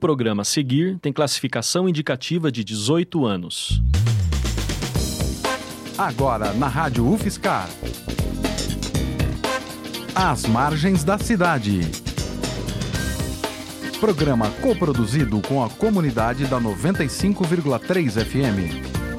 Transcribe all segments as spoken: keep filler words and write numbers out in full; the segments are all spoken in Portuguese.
programa a seguir tem classificação indicativa de dezoito anos. Agora na Rádio UFSCar. Às margens da cidade. Programa coproduzido com a comunidade da noventa e cinco vírgula três F M.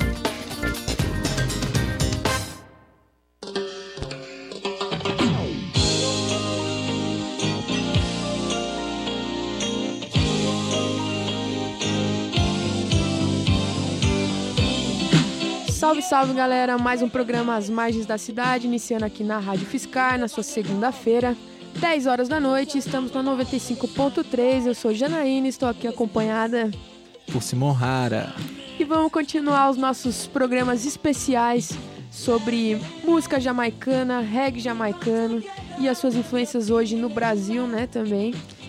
Salve, salve, galera! Mais um programa Às Margens da Cidade, iniciando aqui na Rádio UFSCar, na sua segunda-feira, dez horas da noite. Estamos na noventa e cinco ponto três. Eu sou Janaína, estou aqui acompanhada por Simon Hara. E vamos continuar os nossos programas especiais sobre música jamaicana, reggae jamaicano e as suas influências hoje no Brasil, né, também.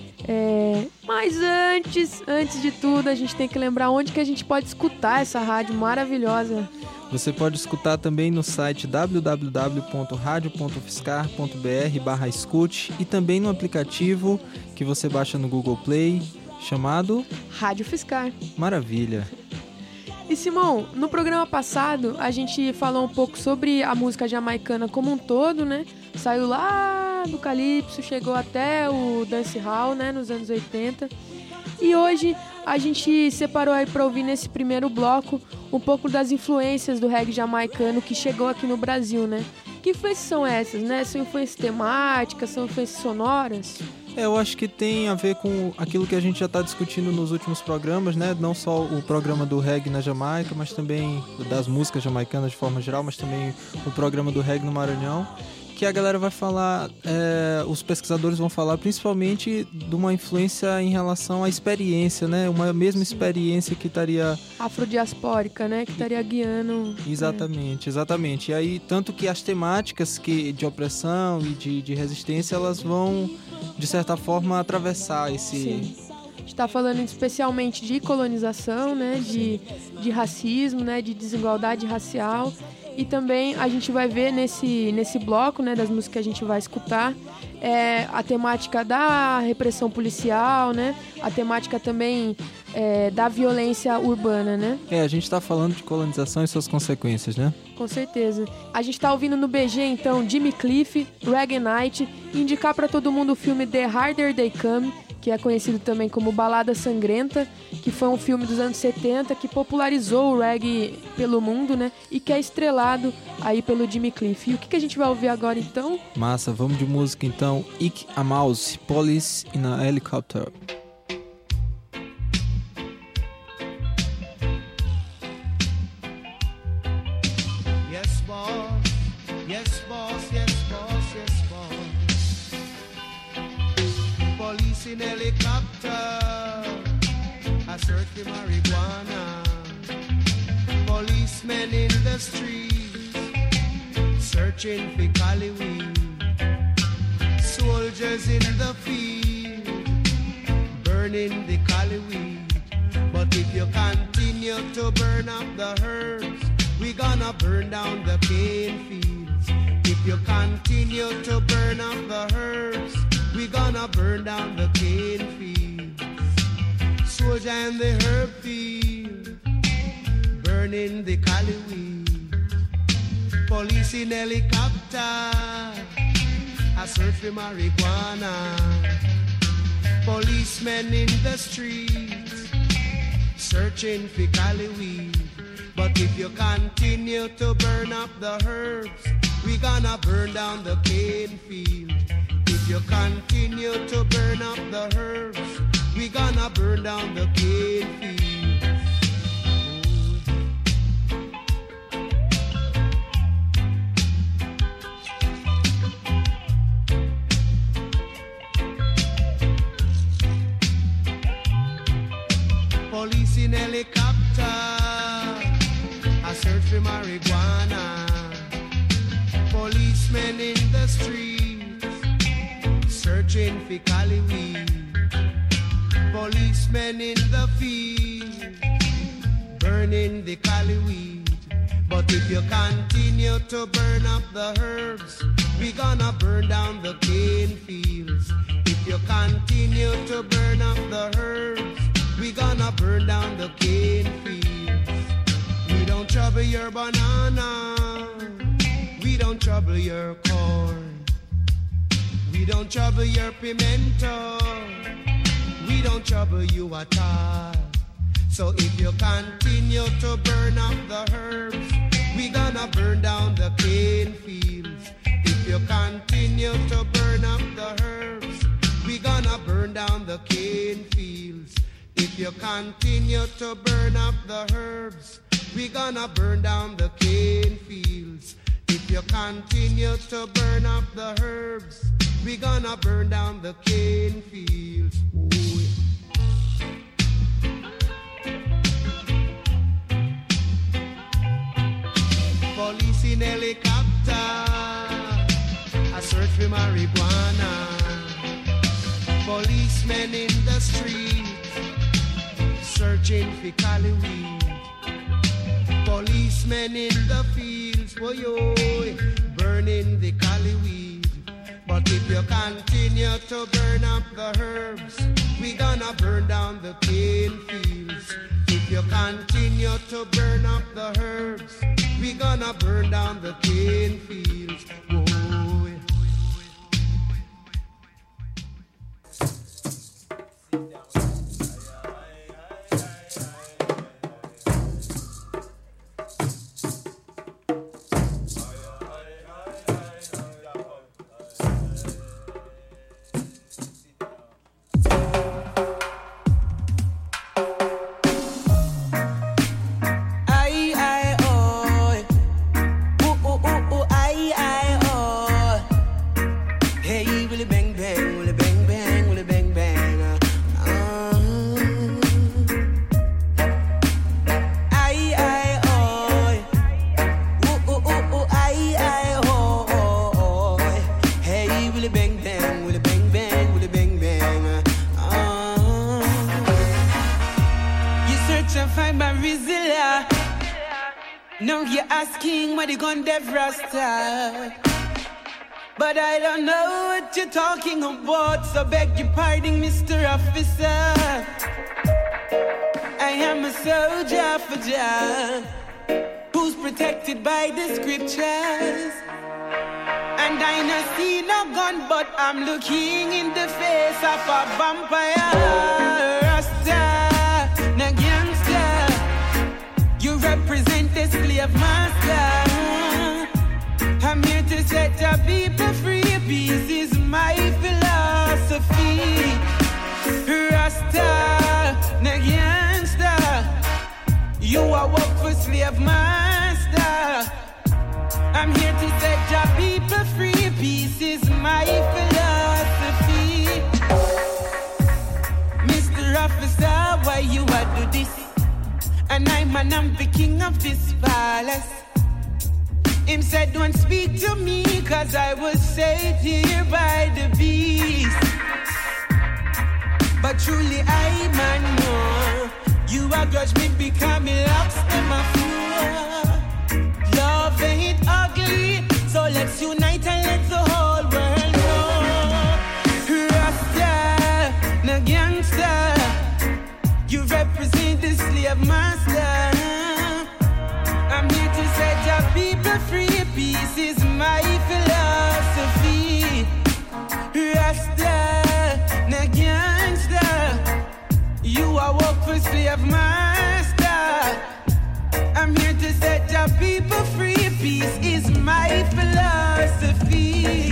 É, mas antes, antes de tudo, a gente tem que lembrar onde que a gente pode escutar essa rádio maravilhosa. Você pode escutar também no site w w w ponto radio ponto ufscar ponto b r barra escute e também no aplicativo que você baixa no Google Play, chamado Rádio UFSCar. Maravilha! E Simão, no programa passado a gente falou um pouco sobre a música jamaicana como um todo, né? Saiu lá do Calypso, chegou até o dancehall, né, nos anos oitenta. E hoje a gente separou aí para ouvir nesse primeiro bloco um pouco das influências do reggae jamaicano que chegou aqui no Brasil, né? Que influências são essas, né? São influências temáticas, são influências sonoras? É, eu acho que tem a ver com aquilo que a gente já está discutindo nos últimos programas, né? Não só o programa do reggae na Jamaica, mas também das músicas jamaicanas de forma geral, mas também o programa do reggae no Maranhão, que a galera vai falar, é, os pesquisadores vão falar principalmente de uma influência em relação à experiência, né? Uma mesma experiência que estaria... afrodiaspórica, né? Que estaria guiando... Exatamente, é. exatamente. E aí, tanto que as temáticas que, de opressão e de, de resistência, elas vão, de certa forma, atravessar esse... Sim. A gente está falando especialmente de colonização, né? De, de racismo, né? De desigualdade racial. E também a gente vai ver nesse, nesse bloco, né, das músicas que a gente vai escutar, é, a temática da repressão policial, né, a temática também é, da violência urbana, né? É, a gente está falando de colonização e suas consequências, né? Com certeza. A gente está ouvindo no B G, então, Jimmy Cliff, Reggae Night, e indicar para todo mundo o filme The Harder They Come, que é conhecido também como Balada Sangrenta, que foi um filme dos anos setenta que popularizou o reggae pelo mundo, né? E que é estrelado aí pelo Jimmy Cliff. E o que, que a gente vai ouvir agora, então? Massa, vamos de música, então. Ik a Mouse, Police in a Helicopter. Yes, boss. Yes, boss. Yes, boss. Yes, boss. Police in helicopter, a search for marijuana. Policemen in the streets, searching for cali weed. Soldiers in the field, burning the cali weed. But if you continue to burn up the herbs, we gonna burn down the cane fields. If you continue to burn up the herbs, we gonna burn down the cane fields. Soldier in the herb field, burning the cali weed. Police in helicopter, a search for marijuana. Policemen in the streets, searching for cali weed. But if you continue to burn up the herbs, we gonna burn down the cane field. If you continue to burn up the herbs, we gonna burn down the cane field. Police in helicopter, a search for marijuana. Policemen in the streets, searching for cali weed. Policemen in the field, burning the cali weed. But if you continue to burn up the herbs, we gonna burn down the cane fields. If you continue to burn up the herbs, burn down the cane fields. We don't trouble your banana, we don't trouble your corn, we don't trouble your pimento, we don't trouble you at all. So if you continue to burn up the herbs, we gonna burn down the cane fields. If you continue to burn up the herbs, we gonna burn down the cane fields. If you continue to burn up the herbs, we gonna burn down the cane fields. If you continue to burn up the herbs, we gonna burn down the cane fields. Ooh, yeah. Police in helicopter, I search for marijuana. Policemen in the street, searching for cali weed. Policemen in the fields, oh yo, burning the cali weed. But if you continue to burn up the herbs, we gonna burn down the cane fields. If you continue to burn up the herbs, we gonna burn down the cane fields. Whoa. But I don't know what you're talking about, so beg your pardon, Mister Officer. I am a soldier for Jah, who's protected by the scriptures. And I no see no gun, but I'm looking in the face of a vampire. Rasta, no gangster, you represent the slave master. I'm here to set the people free. Peace is my philosophy. Rasta, no gangster, you are work for slave master. I'm here to set the people free. Peace is my philosophy. Mister Officer, why you are do this? And I'm an I'm the king of this palace. Him said, don't speak to me, cause I was saved here by the beast. But truly I man know, you are grudge me becoming locks to my fool. Love ain't ugly, so let's unite and let the whole world know. Rasta, no gangster, you represent the slave master. I'm here to set your people free. Peace is my philosophy. Rasta, no gangster, you are work for slave master. I'm here to set your people free. Peace is my philosophy.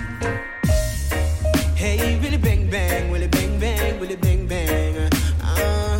Hey, willy bang bang, willy bang bang, willy bang bang. Uh-huh.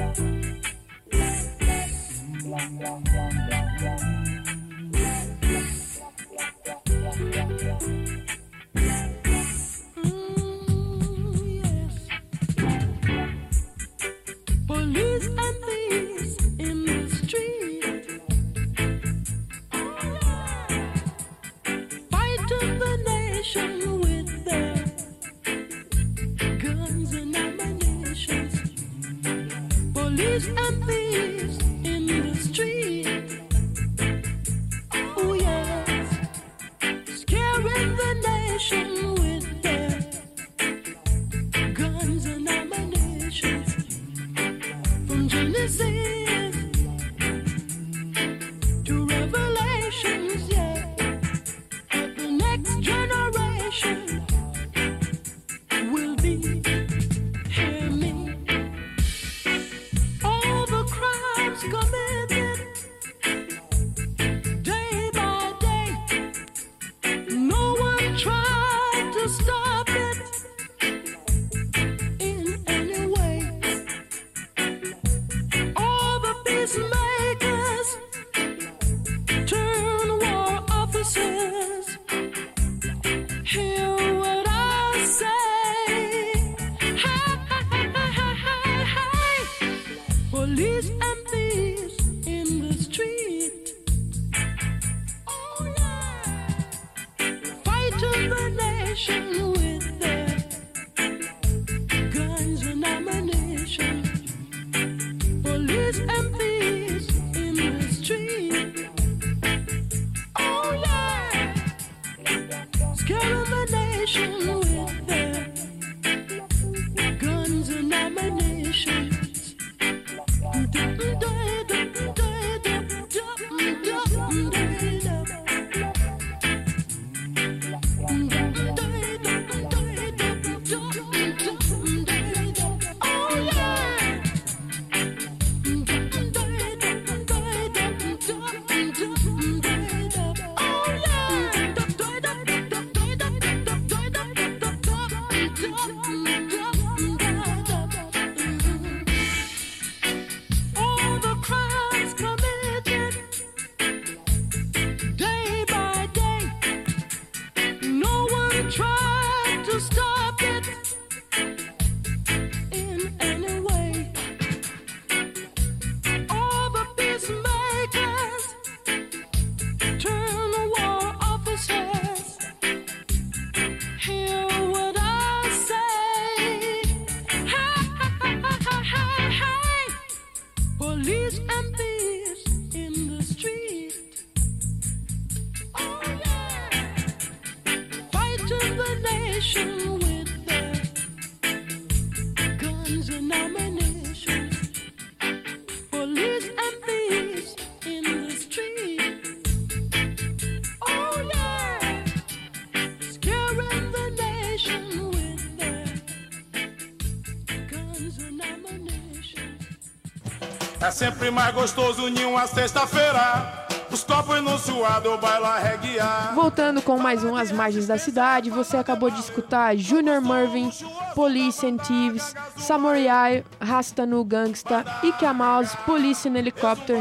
É sempre mais gostoso em uma sexta-feira. Os copos no suado, baila reguear. Voltando com mais um As Margens da Cidade, você acabou de escutar Junior Murvin, Police and Thieves, Samurai, Rasta no Gangsta, Ike Mouse, Police and Helicopter.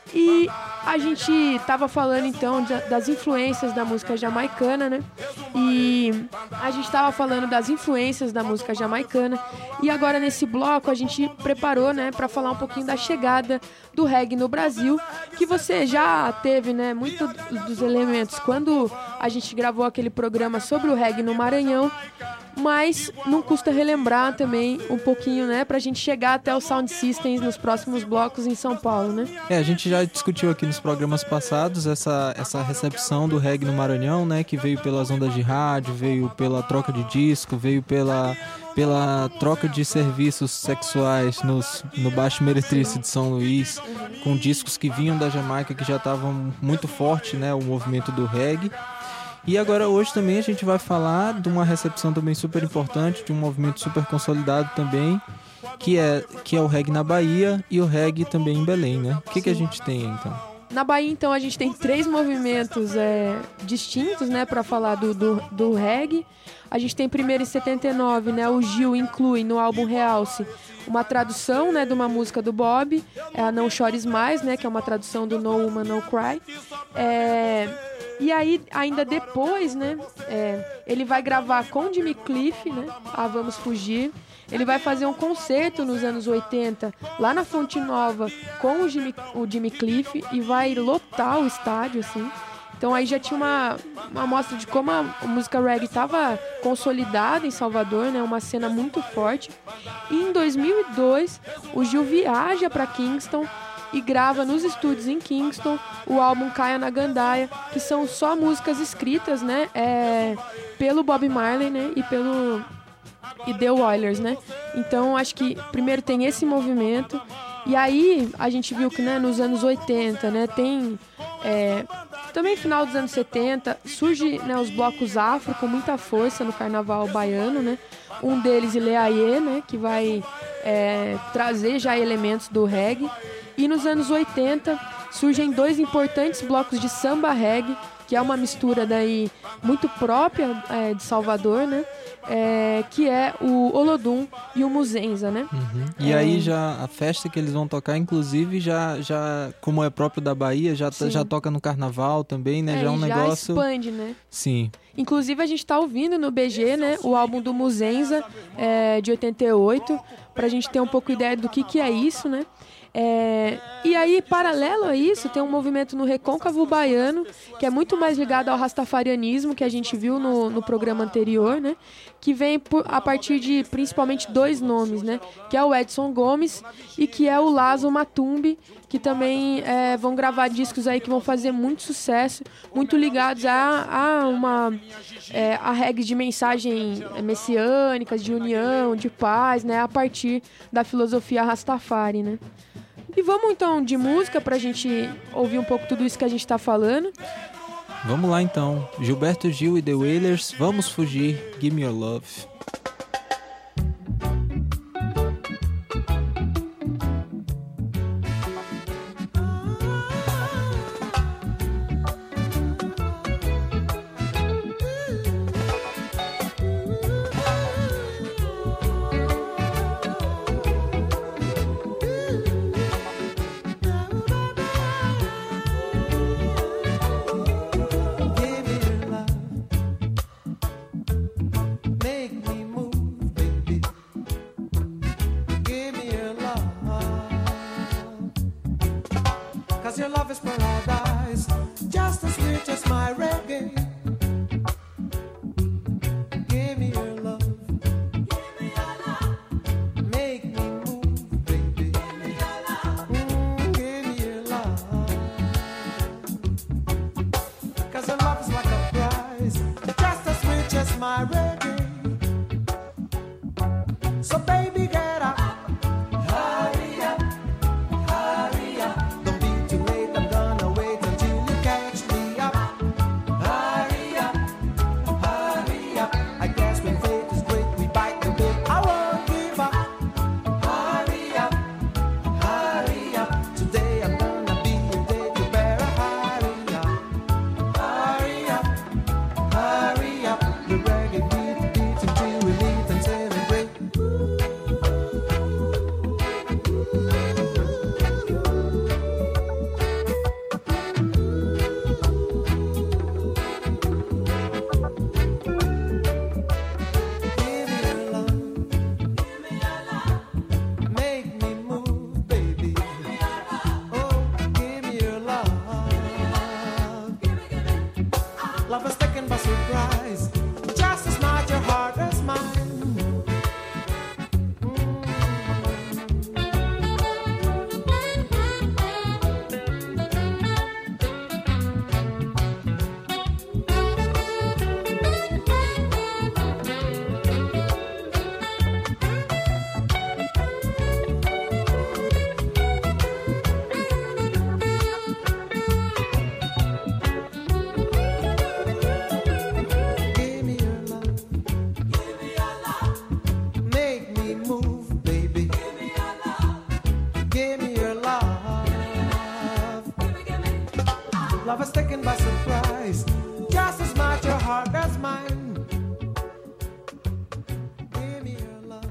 E a gente tava falando então das influências da música jamaicana, né? E a gente tava falando das influências da música jamaicana. E agora nesse bloco a gente preparou, né, para falar um pouquinho da chegada do reggae no Brasil, que você já teve, né, muito dos elementos quando a gente gravou aquele programa sobre o reggae no Maranhão. Mas não custa relembrar também um pouquinho, né, pra gente chegar até o Sound Systems nos próximos blocos em São Paulo, né? É, a gente já discutiu aqui nos programas passados essa, essa recepção do reggae no Maranhão, né, que veio pelas ondas de rádio, veio pela troca de disco, veio pela, pela troca de serviços sexuais nos, no Baixo Meretriz de São Luís, com discos que vinham da Jamaica, que já estavam muito forte, né, o movimento do reggae. E agora hoje também a gente vai falar de uma recepção também super importante, de um movimento super consolidado também, que é, que é o reggae na Bahia e o reggae também em Belém, né? O que, que a gente tem aí, então? Na Bahia, então, a gente tem três movimentos é, distintos, né, para falar do, do, do reggae. A gente tem primeiro em setenta e nove, né, o Gil inclui no álbum Realce uma tradução, né, de uma música do Bob, é a Não Chores Mais, né, que é uma tradução do No Woman No Cry. É, e aí, ainda depois, né, é, ele vai gravar com Jimmy Cliff, né, a Vamos Fugir. Ele vai fazer um concerto nos anos oitenta, lá na Fonte Nova, com o Jimmy, o Jimmy Cliff, e vai lotar o estádio, assim. Então aí já tinha uma, uma amostra de como a, a música reggae estava consolidada em Salvador, né? Uma cena muito forte. E em dois mil e dois, o Gil viaja para Kingston e grava nos estúdios em Kingston o álbum Caia na Gandaia, que são só músicas escritas, né? É, pelo Bob Marley, né? E pelo... e The Wailers, né? Então, acho que primeiro tem esse movimento. E aí, a gente viu que, né, nos anos oitenta, né, tem... É, também final dos anos setenta, surge, né, os blocos afro com muita força no carnaval baiano, né? Um deles, Ileaie, né, que vai é, trazer já elementos do reggae. E nos anos oitenta, surgem dois importantes blocos de samba reggae, que é uma mistura daí muito própria é, de Salvador, né? É, que é o Olodum e o Muzenza, né? Uhum. E é... aí já a festa que eles vão tocar, inclusive, já, já como é próprio da Bahia, já, já toca no carnaval também, né? É, já é um já negócio... expande, né? Sim. Inclusive, a gente tá ouvindo no B G, né? O álbum do Muzenza, é, de oitenta e oito, pra gente ter um pouco ideia do que, que é isso, né? É, e aí, paralelo a isso, tem um movimento no Recôncavo Baiano, que é muito mais ligado ao rastafarianismo, que a gente viu no, no programa anterior, né? Que vem por, a partir de principalmente dois nomes, né? Que é o Edson Gomes e que é o Lazo Matumbi, que também é, vão gravar discos aí que vão fazer muito sucesso, muito ligados a, a uma é, a reggae de mensagem messiânicas, de união, de paz, né? A partir da filosofia Rastafari, né? E vamos então de música pra gente ouvir um pouco tudo isso que a gente tá falando. Vamos lá então. Gilberto Gil e The Wailers, Vamos Fugir, Give Me Your Love. love is taken by surprise. Just as much your heart as mine. Give me your love.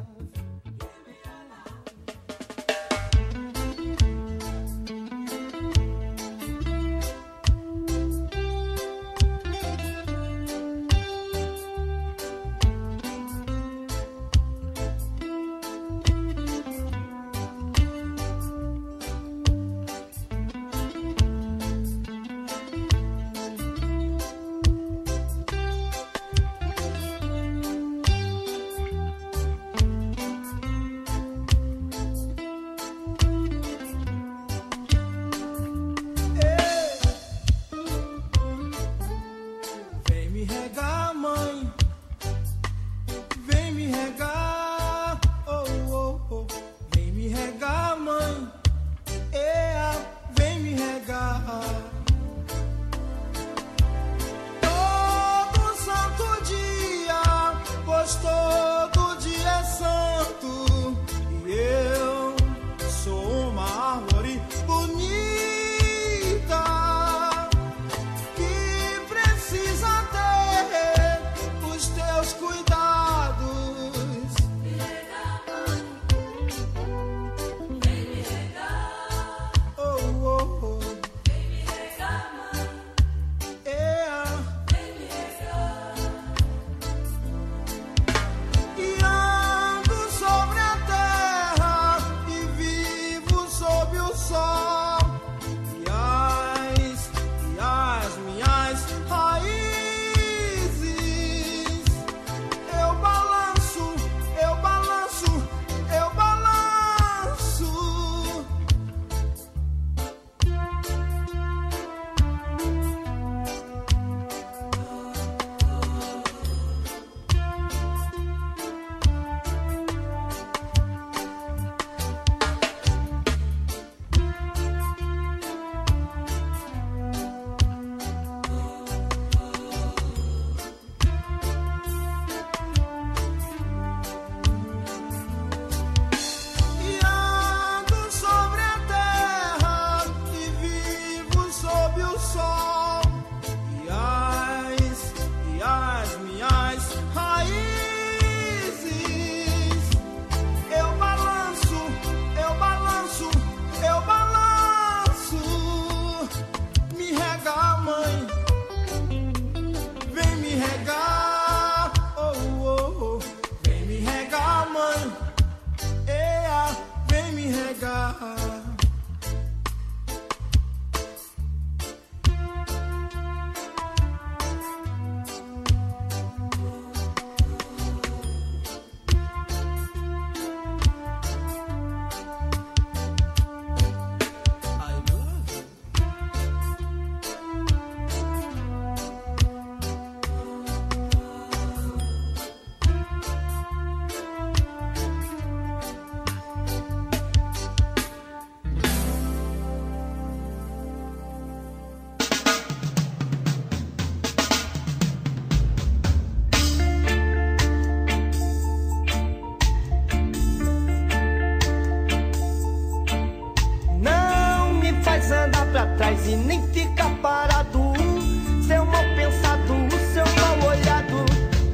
E nem fica parado. Seu mal pensado, seu mal olhado.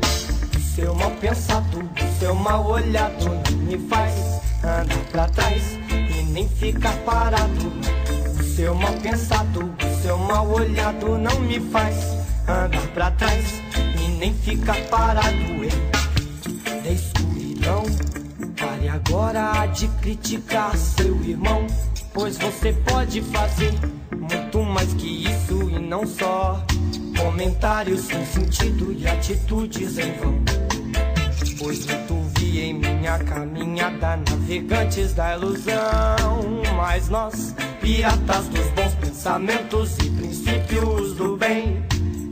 Seu mal pensado, seu mal olhado me faz andar pra trás e nem fica parado. Seu mal pensado, seu mal olhado não me faz andar pra trás e nem fica parado. Ei, da escuridão, pare agora de criticar seu irmão, pois você pode fazer muito mais que isso e não só comentários sem sentido e atitudes em vão. Pois muito vi em minha caminhada navegantes da ilusão, mas nós, piratas dos bons pensamentos e princípios do bem,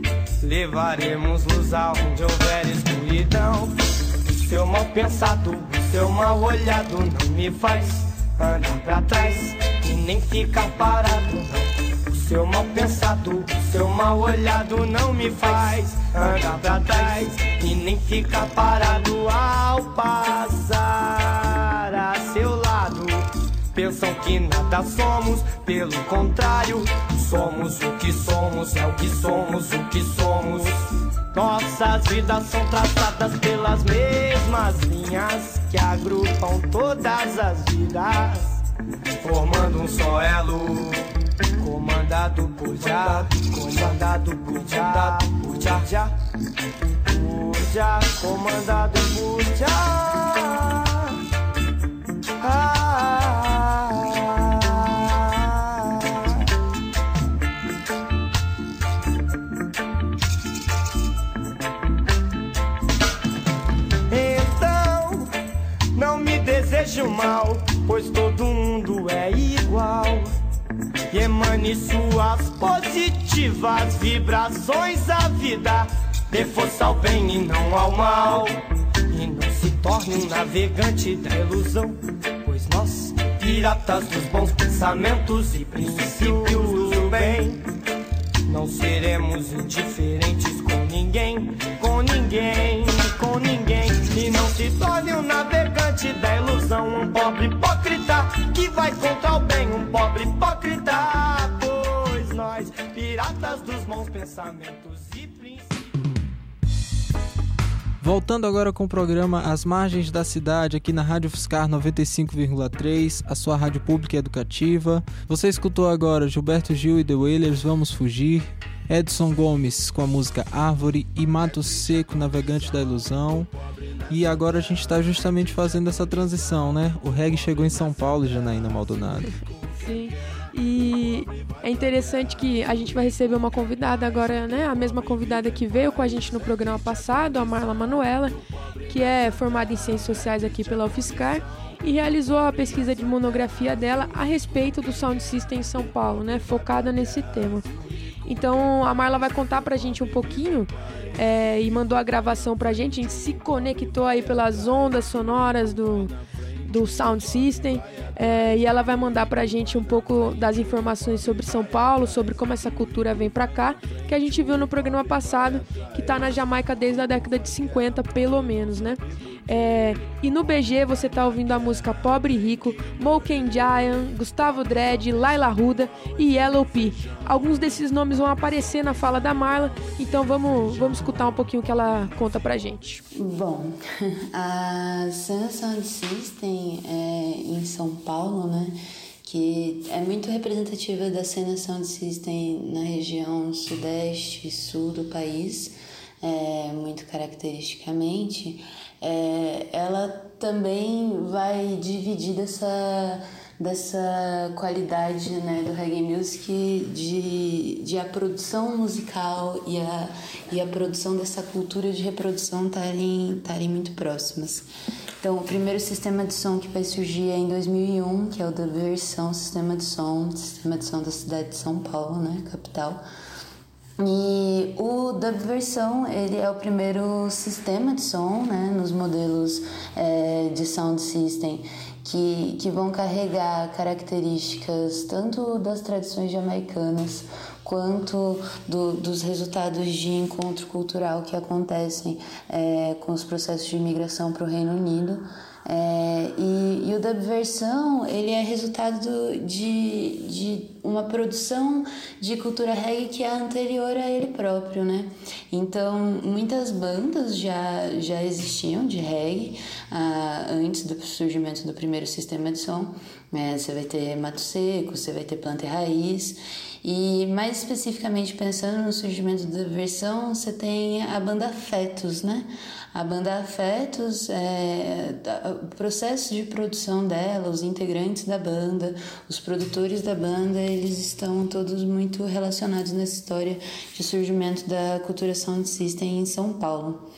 levaremos luz aonde houver escuridão. Seu mal pensado, seu mal olhado não me faz andar pra trás e nem ficar parado, não. Seu mal pensado, seu mal olhado não me faz andar pra trás e nem ficar parado. Ao passar a seu lado, pensam que nada somos, pelo contrário, somos o que somos, é o que somos, o que somos. Nossas vidas são traçadas pelas mesmas linhas que agrupam todas as vidas, formando um só elo, comandado por já, comandado por já, por já, já, por já, comandado por já. Ah, então, não me deseje o mal, pois todo mundo é igual. E emane suas positivas vibrações à vida, dê força ao bem e não ao mal. E não se torne um navegante da ilusão, pois nós, piratas dos bons pensamentos e princípios do bem, não seremos indiferentes com ninguém, com ninguém, com ninguém. E não se torne um navegante da ilusão, um pobre hipócrita que vai contra o bem, um pobre hipócrita, pois nós, piratas dos bons pensamentos e princípios. Voltando agora com o programa As Margens da Cidade, aqui na Rádio Fiscar noventa e cinco vírgula três, a sua rádio pública e educativa. Você escutou agora Gilberto Gil e The Wailers, Vamos Fugir, Edson Gomes com a música Árvore e Mato Seco, Navegante da Ilusão. E agora a gente está justamente fazendo essa transição, né? O reggae chegou em São Paulo, Janaína Maldonado. Sim, e é interessante que a gente vai receber uma convidada agora, né? A mesma convidada que veio com a gente no programa passado, a Marla Manuela, que é formada em Ciências Sociais aqui pela UFSCar e realizou a pesquisa de monografia dela a respeito do Sound System em São Paulo, né? Focada nesse tema. Então a Marla vai contar pra gente um pouquinho é, e mandou a gravação pra gente. A gente se conectou aí pelas ondas sonoras do, do Sound System é, e ela vai mandar pra gente um pouco das informações sobre São Paulo, sobre como essa cultura vem pra cá, que a gente viu no programa passado, que tá na Jamaica desde a década de cinquenta, pelo menos, né? É, e no B G você tá ouvindo a música Pobre e Rico, Moken Giant, Gustavo Dredd, Laila Ruda e Yellow P. Alguns desses nomes vão aparecer na fala da Marla, então vamos, vamos escutar um pouquinho o que ela conta pra gente. Bom, a cena Sound System é em São Paulo, né? Que é muito representativa da cena Sound System na região sudeste e sul do país, é, muito caracteristicamente. É, ela também vai dividir dessa, dessa qualidade, né, do reggae music, de, de a produção musical e a, e a produção dessa cultura de reprodução estarem estarem muito próximas. Então, o primeiro sistema de som que vai surgir é em dois mil e um, que é o Dubversão, sistema de som, sistema de som da cidade de São Paulo, né, capital. E o Dubversão, ele é o primeiro sistema de som, né, nos modelos é, de Sound System que, que vão carregar características tanto das tradições jamaicanas quanto do, dos resultados de encontro cultural que acontecem é, com os processos de imigração para o Reino Unido. É, e, e o Dubversão, ele é resultado de, de uma produção de cultura reggae que é anterior a ele próprio, né? Então, muitas bandas já, já existiam de reggae ah, antes do surgimento do primeiro sistema de som. É, você vai ter Mato Seco, você vai ter Planta e Raiz. E mais especificamente pensando no surgimento da Dubversão, você tem a banda Fetus, né? A banda Afetos, é, o processo de produção dela, os integrantes da banda, os produtores da banda, eles estão todos muito relacionados nessa história de surgimento da cultura Sound System em São Paulo.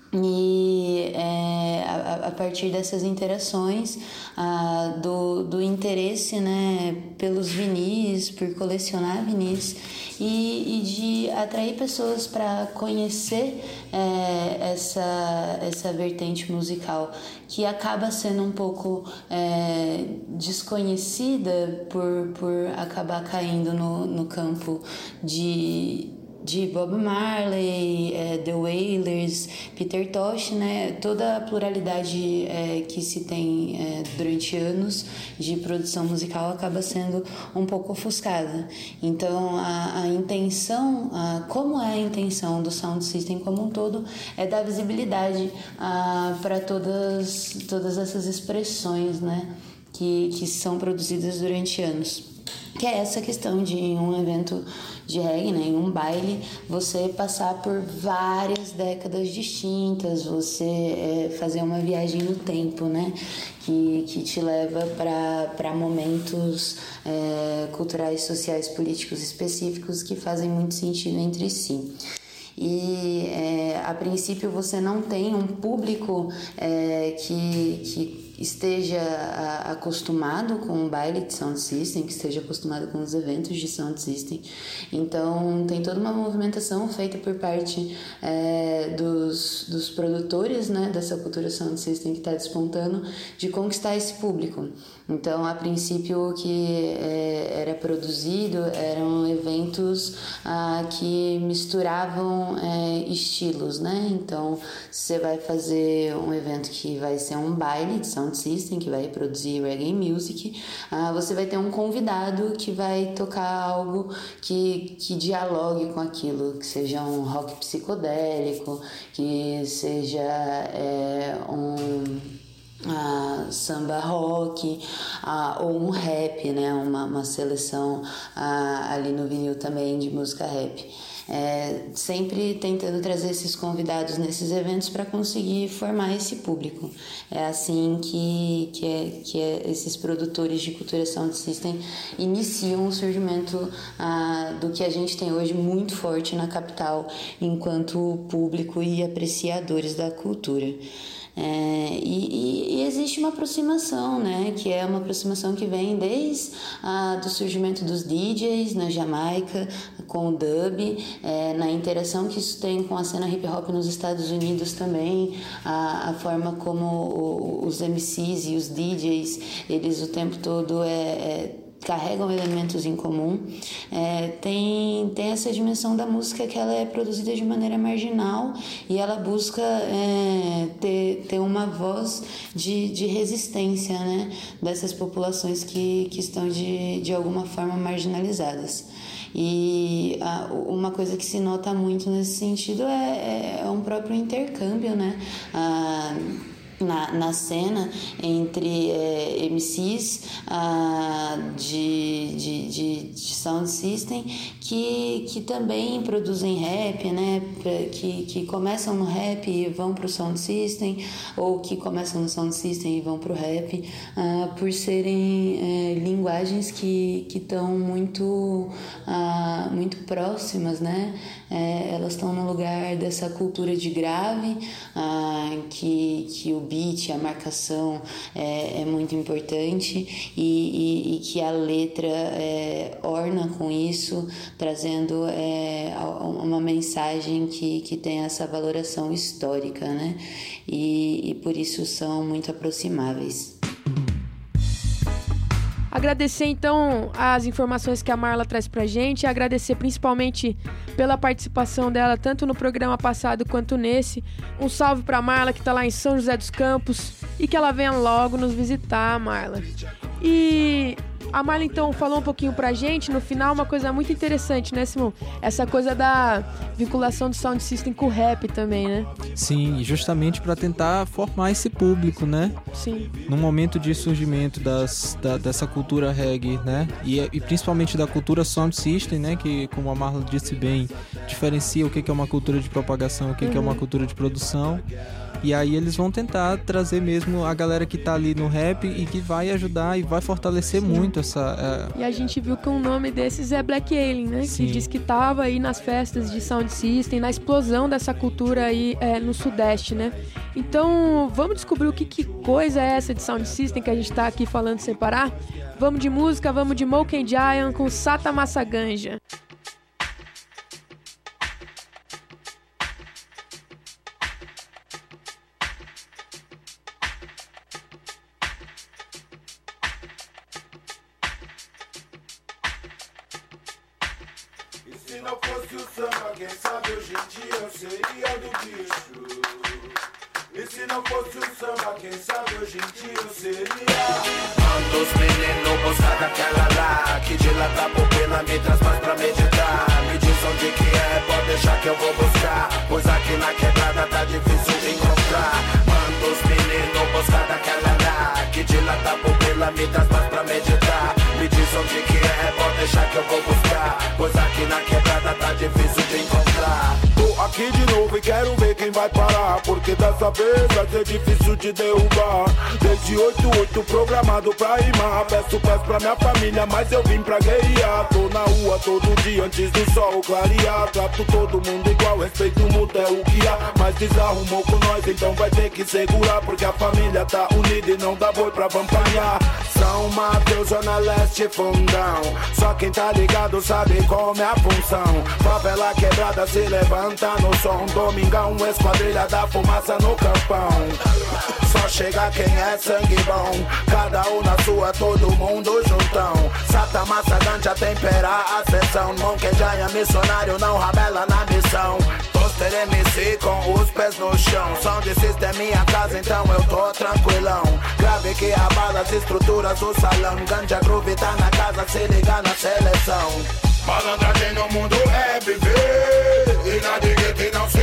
E é, a, a partir dessas interações, a, do, do interesse, né, pelos vinis, por colecionar vinis e, e de atrair pessoas para conhecer é, essa, essa vertente musical que acaba sendo um pouco é, desconhecida por, por acabar caindo no, no campo de... de Bob Marley, é, The Wailers, Peter Tosh, né? Toda a pluralidade é, que se tem é, durante anos de produção musical acaba sendo um pouco ofuscada. Então, a, a intenção, a, como é a intenção do Sound System como um todo, é dar visibilidade para todas, todas essas expressões, né? que, que são produzidas durante anos. Que é essa questão de um evento de reggae, né, em um baile, você passar por várias décadas distintas, você é, fazer uma viagem no tempo, né, que, que te leva para momentos é, culturais, sociais, políticos específicos que fazem muito sentido entre si. E é, a princípio você não tem um público é, que, que esteja a, acostumado com o baile de Sound System, que esteja acostumado com os eventos de Sound System. Então tem toda uma movimentação feita por parte é, dos, dos produtores, né, dessa cultura Sound System que está despontando, de conquistar esse público. Então, a princípio, o que é, era produzido eram eventos ah, que misturavam é, estilos, né? Então, você vai fazer um evento que vai ser um baile de Sound System, que vai produzir reggae music, ah, você vai ter um convidado que vai tocar algo que, que dialogue com aquilo, que seja um rock psicodélico, que seja é, um... Uh, samba rock uh, ou um rap, né? uma, uma seleção uh, ali no vinil também de música rap. É, sempre tentando trazer esses convidados nesses eventos para conseguir formar esse público. É assim que, que, é, que é esses produtores de cultura Sound System iniciam o surgimento uh, do que a gente tem hoje muito forte na capital enquanto público e apreciadores da cultura. É, e, e existe uma aproximação, né, que é uma aproximação que vem desde ah, do surgimento dos D Js na Jamaica, com o dub, é, na interação que isso tem com a cena hip hop nos Estados Unidos também, a, a forma como o, os M Cs e os D Js, eles o tempo todo é, é carregam elementos em comum. É, tem, tem essa dimensão da música que ela é produzida de maneira marginal e ela busca é, ter, ter uma voz de, de resistência, né, dessas populações que, que estão de, de alguma forma marginalizadas. E a, uma coisa que se nota muito nesse sentido é, é um próprio intercâmbio, né? A, Na, na cena entre é, M Cs ah, de, de, de, de Sound System que, que também produzem rap, né? que, que começam no rap e vão para o Sound System, ou que começam no Sound System e vão para o rap, ah, por serem é, linguagens que estão muito, ah, muito próximas, né? É, elas estão no lugar dessa cultura de grave, ah, que, que o beat, a marcação é, é muito importante e, e, e que a letra é, orna com isso, trazendo é, uma mensagem que, que tem essa valoração histórica, né? E, e por isso são muito aproximáveis. Agradecer então as informações que a Marla traz pra gente, agradecer principalmente pela participação dela tanto no programa passado quanto nesse. Um salve pra Marla que tá lá em São José dos Campos e que ela venha logo nos visitar, Marla. E a Marla então falou um pouquinho pra gente no final uma coisa muito interessante, né, Simão? Essa coisa da vinculação do Sound System com o rap também, né? Sim, justamente para tentar formar esse público, né? Sim. No momento de surgimento das, da, dessa cultura reggae, né? E, e principalmente da cultura Sound System, né? Que, como a Marla disse bem, diferencia o que é uma cultura de propagação, o que, uhum. que é uma cultura de produção. E aí eles vão tentar trazer mesmo a galera que tá ali no rap e que vai ajudar e vai fortalecer Sim. muito essa... Uh... E a gente viu que um nome desses é Black Alien, né? Sim. Que diz que tava aí nas festas de Sound System, na explosão dessa cultura aí é, no Sudeste, né? Então, vamos descobrir o que, que coisa é essa de Sound System que a gente tá aqui falando sem parar? Vamos de música, vamos de Moken Giant com Sata Massa Ganja. It's Se não fosse o samba, quem sabe hoje em dia eu seria do bicho. E se não fosse o samba, quem sabe hoje em dia eu seria. Manda os meninos buscar daquela lá, que dilata a pupila, me traz mais pra meditar. Me diz onde que é, pode deixar que eu vou buscar, pois aqui na quebrada tá difícil de encontrar. Manda os meninos buscar daquela lá, que dilata a pupila, me traz mais pra meditar. Me diz onde que é, pode deixar que eu vou buscar, pois aqui na quebrada tá difícil de encontrar. Tô aqui de novo e quero ver quem vai parar, porque dessa vez vai ser difícil de derrubar. Desde oito oito programado pra rimar, peço paz pra minha família, mas eu vim pra guerrear. Tô na rua todo dia antes do sol clarear, trato todo mundo igual, respeito muda é o que há. Mas desarrumou com nós, então vai ter que segurar, porque a família tá unida e não dá boi pra vampanhar. São Mateus, Zona Leste, Fundão, só quem tá ligado sabe como é a função. Favela quebrada se levanta no som, domingão, esquadrilha da fumaça no campão. Só chega quem é sangue bom, cada um na sua, todo mundo juntão. Sata, massa, ganja, tempera a sessão. Monquejanha, missionário, não rabela na missão. Toster M C com os pés no chão. Som de system é minha casa, então eu tô tranquilão. Grave que abala as estruturas do salão. Ganja groove tá na casa, se liga na seleção. Malandragem no mundo é viver, e na direita não se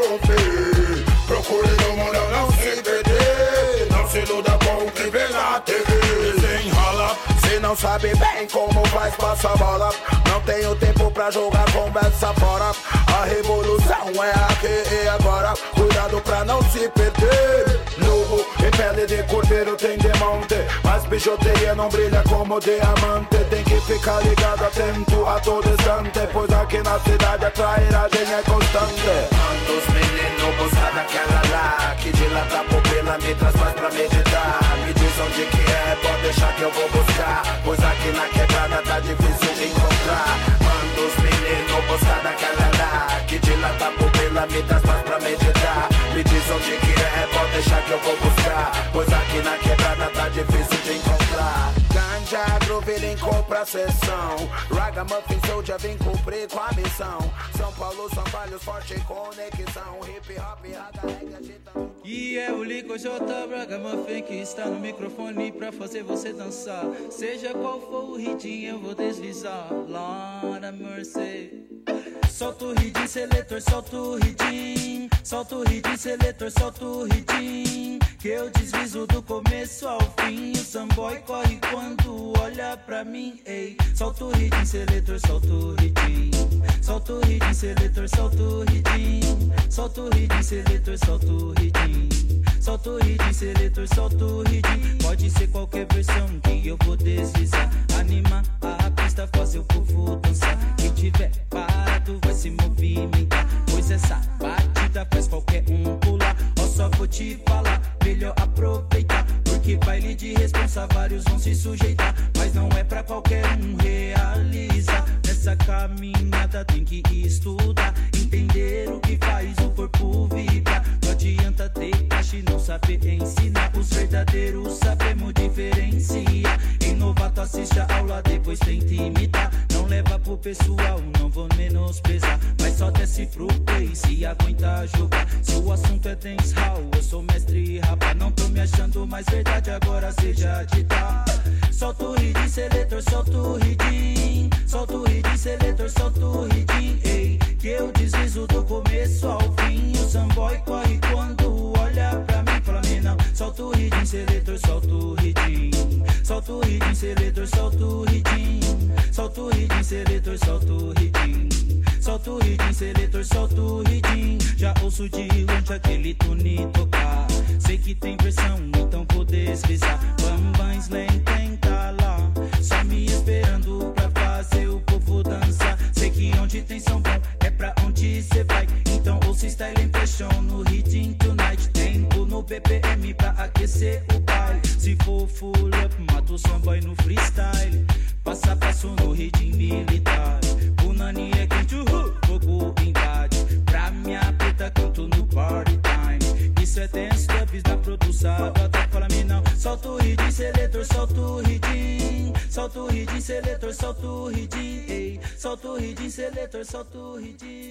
confie. Procure no mundo não se perder, não se iluda com o que vê na T V. Desenrola, se não sabe bem como faz, passa a bola. Não tenho tempo pra jogar conversa fora. A revolução é aqui e agora, cuidado pra não se perder. Lobo em pele de cordeiro tem demonte, mas bijuteria não brilha como diamante. Tem que ficar ligado, atento a todo instante, pois aqui na cidade a trairagem é constante. Manda os meninos buscar daquela lá, que dilata a pupila, me traz mais pra meditar. Me diz onde que é, pode deixar que eu vou buscar, pois aqui na quebrada tá difícil de encontrar. Manda os meninos buscar daquela lá, que dilata a pupila, me traz mais pra meditar. Me diz onde que é, pode deixar que eu vou buscar, pois aqui na quebrada tá difícil de encontrar. Ganja, groove, linkou pra sessão. Ragamuffin, Soldier, vim cumprir com a missão. São Paulo, São Paulo, forte conexão. Hip hop, raga, reggae, agitão. E é o Lico J Ragamuffin que está no microfone pra fazer você dançar. Seja qual for o ritmo, eu vou deslizar. Lord have mercy. Solta o ritmo, seletor, solta o ritmo. Solta o ritmo, seletor, solta o ritmo. Que eu deslizo do começo ao fim. O samboy corre quando olha pra mim, ei. Solta o ritmo, seletor, solta o ritmo. Solta o ritmo, seletor, solta o ritmo. Solta o ritmo, seletor, solta o ritmo. Solta o ritmo, seletor, solta o ritmo. Pode ser qualquer versão que eu vou deslizar. Anima a pista, fazer o povo dançar. Quem tiver parado vai se movimentar, pois essa batida faz qualquer um pular. Ó, só vou te falar, melhor aproveitar, porque baile de responsa vários vão se sujeitar. Mas não é pra qualquer um realizar. Nessa caminhada tem que estudar, entender o que faz o corpo vibrar. Não adianta ter caixa e não saber ensinar. Os verdadeiros sabemos diferenciar. Em novato assiste a aula, depois tenta imitar. Não leva pro pessoal, não vou menosprezar, mas só desce pro play se aguenta jogar. Se o assunto é dancehall, eu sou mestre rapa. Não tô me achando mais verdade, agora seja de tá. Solta o ritmo, seletor, solta o ritmo. Solta o ritmo, seletor, solta o ritmo, ei. Que eu deslizo do começo ao fim. O samboy corre quando olha pra mim. Fala me não. Solta o ritmo, seletor, solta o ritmo. Solta o ritmo, seletor, solta o ritmo. Solta o ritmo, seletor, solta o ritmo. Solta o ritmo, seletor, solta o ritmo. Já ouço de longe aquele tune tocar. Sei que tem versão, então vou deslizar. Bambam Slam tem tá lá, só me esperando pra fazer o povo dançar. Sei que onde tem som bom é pra onde cê vai. Então ouça style impression no Hitting Tonight. Tempo no B P M pra aquecer o baile. Se for full up, mato o samboy no freestyle. Passo a passo no ritmo militar. Punani é quente, uhul, fogo invade. Pra minha preta canto no party time. Isso é dance clubs da produção. Bota, fala me não. Solta o ritmo, seletor, solta o ritmo. Solta o ritmo, seletor, solta o ritmo, ei. Solta o hit, seletor, solta o hit.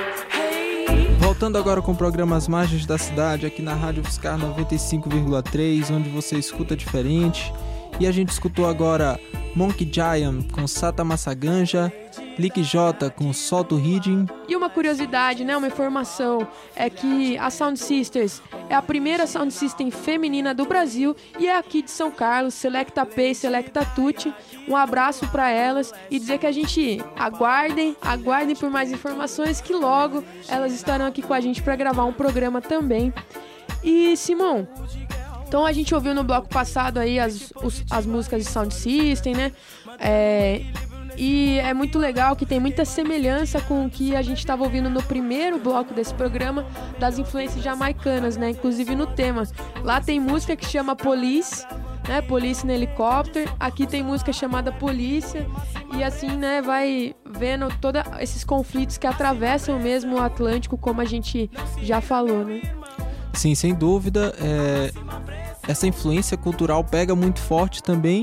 Voltando agora com o programa As Margens da Cidade, aqui na Rádio UFSCar noventa e cinco vírgula três, onde você escuta diferente. E a gente escutou agora Monkey Giant com Sata Massaganja, Lick J com Solta o Reading. E uma curiosidade, né, uma informação, é que a Sound Sisters é a primeira Sound System feminina do Brasil e é aqui de São Carlos, Selecta P e Selecta Tutti. Um abraço para elas e dizer que a gente aguardem, aguardem por mais informações, que logo elas estarão aqui com a gente para gravar um programa também. E Simão, então a gente ouviu no bloco passado aí as, os, as músicas de Sound System, né? É, e é muito legal que tem muita semelhança com o que a gente estava ouvindo no primeiro bloco desse programa, das influências jamaicanas, né? Inclusive no tema. Lá tem música que chama Police, né? Police no helicóptero. Aqui tem música chamada Polícia. E assim, né, vai vendo todos esses conflitos que atravessam mesmo o Atlântico, como a gente já falou, né? Sim, sem dúvida, é, essa influência cultural pega muito forte também,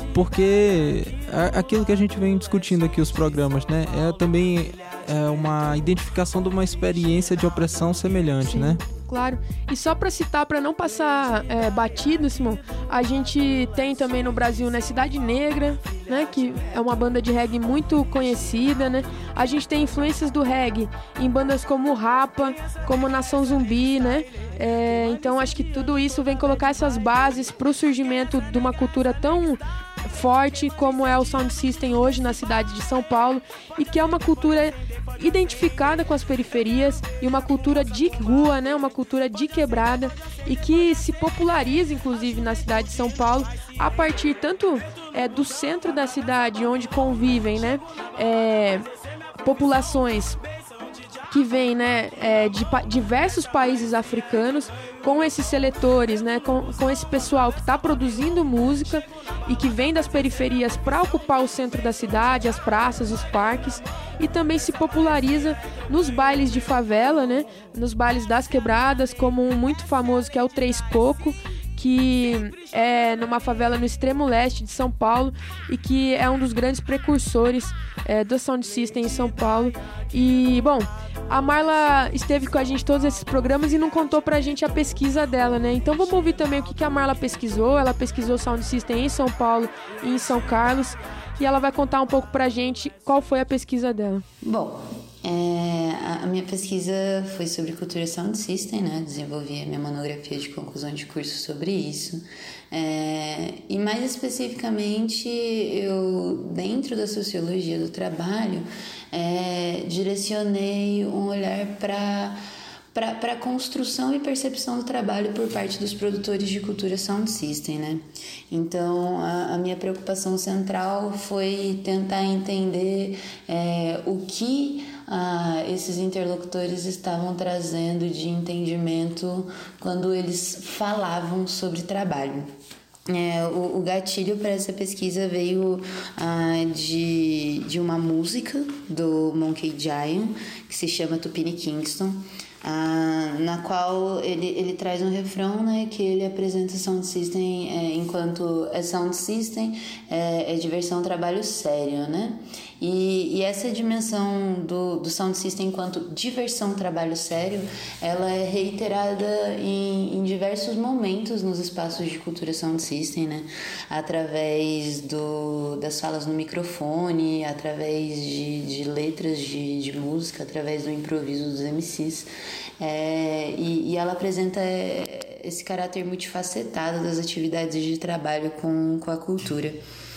porque é aquilo que a gente vem discutindo aqui, os programas, né? É também é uma identificação de uma experiência de opressão semelhante, Sim. né? Claro. E só para citar, para não passar é, batido, Simão, a gente tem também no Brasil, né, Cidade Negra, né, que é uma banda de reggae muito conhecida, né? A gente tem influências do reggae em bandas como Rapa, como Nação Zumbi, né? É, então acho que tudo isso vem colocar essas bases para o surgimento de uma cultura tão forte como é o Sound System hoje na cidade de São Paulo, e que é uma cultura identificada com as periferias e uma cultura de rua, né? Uma cultura de quebrada, e que se populariza inclusive na cidade de São Paulo a partir tanto é, do centro da cidade, onde convivem, né, é, populações que vêm, né, é, de pa- diversos países africanos, com esses seletores, né, com, com esse pessoal que está produzindo música e que vem das periferias para ocupar o centro da cidade, as praças, os parques, e também se populariza nos bailes de favela, né, nos bailes das quebradas, como um muito famoso que é o Três Coco, que é numa favela no extremo leste de São Paulo e que é um dos grandes precursores é, do Sound System em São Paulo. E, bom, a Marla esteve com a gente em todos esses programas e não contou pra gente a pesquisa dela, né? Então vamos ouvir também o que, que a Marla pesquisou. Ela pesquisou Sound System em São Paulo e em São Carlos, e ela vai contar um pouco pra gente qual foi a pesquisa dela. Bom, é, a minha pesquisa foi sobre cultura Sound System, né? Desenvolvi a minha monografia de conclusão de curso sobre isso. É, e mais especificamente, eu, dentro da sociologia do trabalho, é, direcionei um olhar para para a construção e percepção do trabalho por parte dos produtores de cultura Sound System, né? Então, a, a minha preocupação central foi tentar entender é, o que ah, esses interlocutores estavam trazendo de entendimento quando eles falavam sobre trabalho. É, o, o gatilho para essa pesquisa veio ah, de, de uma música do Monkey Giant, que se chama Tupini Kingston, Ah, na qual ele, ele traz um refrão, né, que ele apresenta o Sound System é, enquanto é Sound System, é, é diversão, trabalho sério, né? E, e essa dimensão do, do Sound System enquanto diversão, trabalho sério, ela é reiterada em, em diversos momentos nos espaços de cultura Sound System, né? Através do, das falas no microfone, através de, de letras de, de música, através do improviso dos M Cs. É, e, e ela apresenta esse caráter multifacetado das atividades de trabalho com, com a cultura.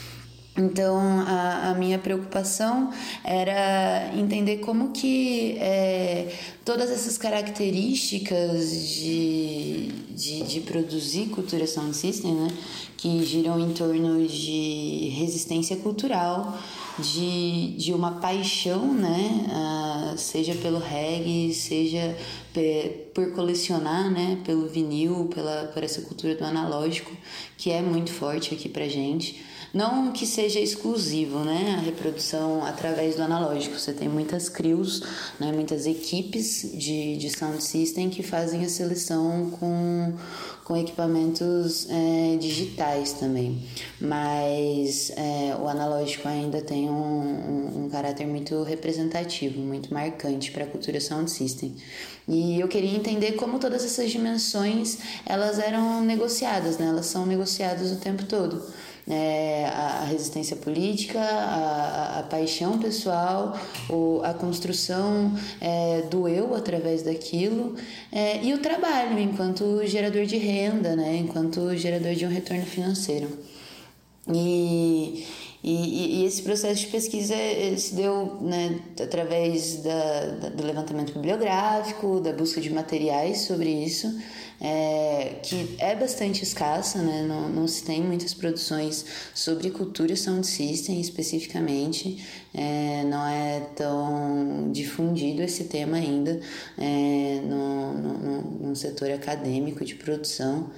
Então, a, a minha preocupação era entender como que é, todas essas características de, de, de produzir cultura Sound System, né, que giram em torno de resistência cultural, de, de uma paixão, né, uh, seja pelo reggae, seja pe, por colecionar, né, pelo vinil, pela, por essa cultura do analógico, que é muito forte aqui pra gente. Não que seja exclusivo, né, a reprodução através do analógico. Você tem muitas crews, né, muitas equipes de, de Sound System que fazem a seleção com, com equipamentos é, digitais também. Mas é, o analógico ainda tem um, um, um caráter muito representativo, muito marcante para a cultura Sound System. E eu queria entender como todas essas dimensões elas eram negociadas, né? Elas são negociadas o tempo todo. É, a, a resistência política, a, a paixão pessoal, o, a construção é, do eu através daquilo é, e o trabalho enquanto gerador de renda, né, enquanto gerador de um retorno financeiro. E, e, e esse processo de pesquisa se deu, né, através da, da, do levantamento bibliográfico, da busca de materiais sobre isso, É, que é bastante escassa, né? não, não se tem muitas produções sobre cultura Sound System especificamente, é, não é tão difundido esse tema ainda é, no, no, no setor acadêmico de produção.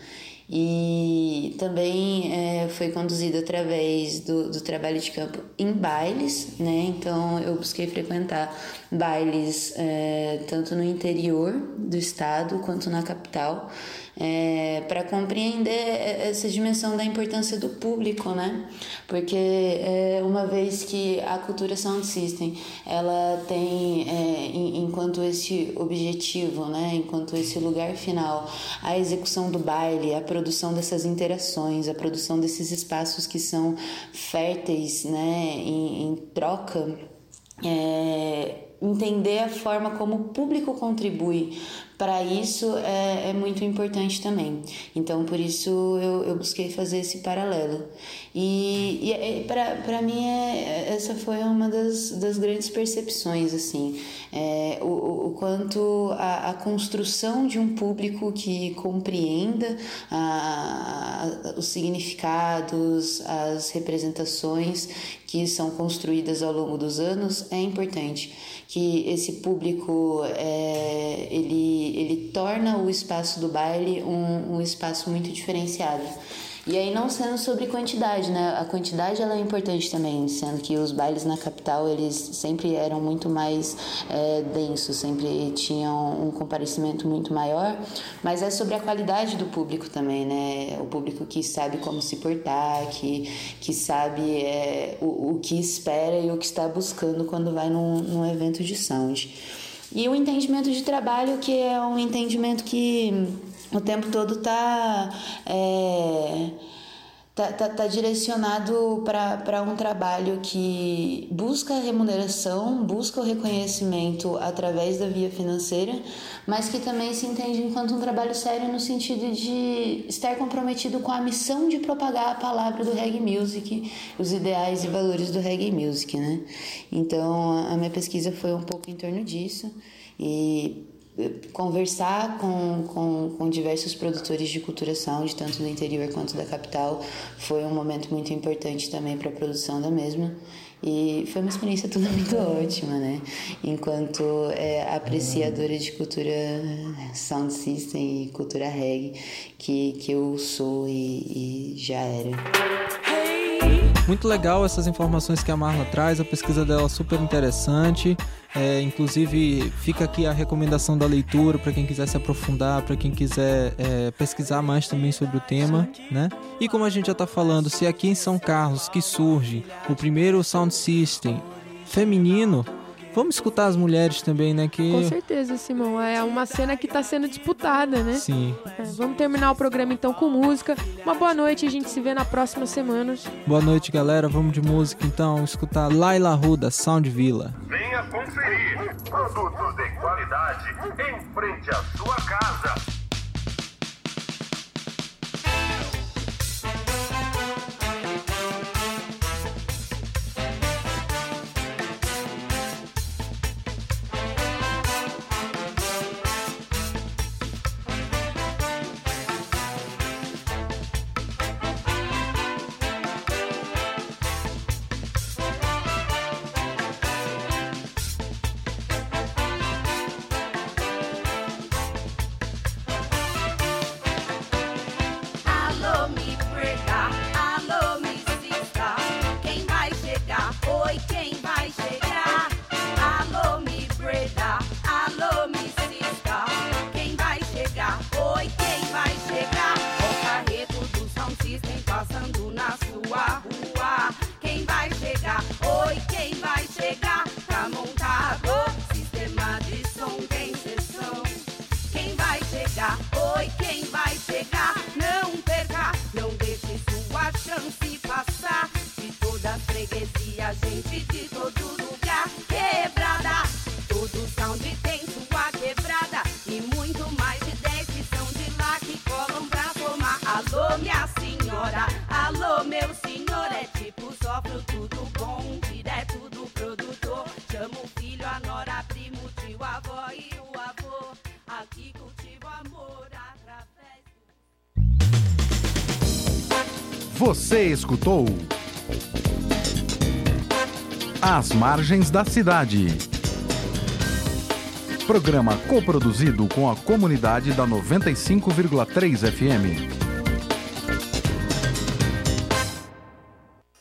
E também é, foi conduzido através do, do trabalho de campo em bailes, né? Então eu busquei frequentar bailes é, tanto no interior do estado quanto na capital, é, para compreender essa dimensão da importância do público, né? Porque é, uma vez que a cultura Sound System ela tem é, enquanto esse objetivo, né? Enquanto esse lugar final, a execução do baile, a produção dessas interações, a produção desses espaços que são férteis, né, em, em troca, é, entender a forma como o público contribui para isso é, é muito importante também. Então, por isso eu, eu busquei fazer esse paralelo. E, e para mim é, essa foi uma das, das grandes percepções, assim, é, o, o quanto a, a construção de um público que compreenda a, a, os significados, as representações que são construídas ao longo dos anos é importante. Que esse público é, ele, ele torna o espaço do baile um, um espaço muito diferenciado. E aí não sendo sobre quantidade, né? A quantidade ela é importante também, sendo que os bailes na capital eles sempre eram muito mais é, densos, sempre tinham um comparecimento muito maior, mas é sobre a qualidade do público também, né? O público que sabe como se portar, que, que sabe é, o, o que espera e o que está buscando quando vai num, num evento de sound. E o entendimento de trabalho, que é um entendimento que o tempo todo está é, tá, tá, tá direcionado para um trabalho que busca a remuneração, busca o reconhecimento através da via financeira, mas que também se entende enquanto um trabalho sério no sentido de estar comprometido com a missão de propagar a palavra do reggae music, os ideais e valores do reggae music, né? Então, a minha pesquisa foi um pouco em torno disso e conversar com, com, com diversos produtores de cultura sound, tanto do interior quanto da capital, foi um momento muito importante também para a produção da mesma. E foi uma experiência toda muito ótima, né? Enquanto é, apreciadora de cultura Sound System e cultura reggae, que, que eu sou e, e já era. Muito legal essas informações que a Marla traz, a pesquisa dela é super interessante. É, inclusive fica aqui a recomendação da leitura para quem quiser se aprofundar, para quem quiser é, pesquisar mais também sobre o tema, né? E como a gente já está falando, se aqui em São Carlos que surge o primeiro Sound System feminino, vamos escutar as mulheres também, né? Que... Com certeza, Simão. É uma cena que está sendo disputada, né? Sim. É, vamos terminar o programa então com música. Uma boa noite e a gente se vê na próxima semana. Boa noite, galera. Vamos de música então. Escutar Laila Ruda, Sound Villa. Venha conferir produtos de qualidade em frente à sua casa. Você escutou Às Margens da Cidade. Programa coproduzido com a comunidade da noventa e cinco vírgula três F M.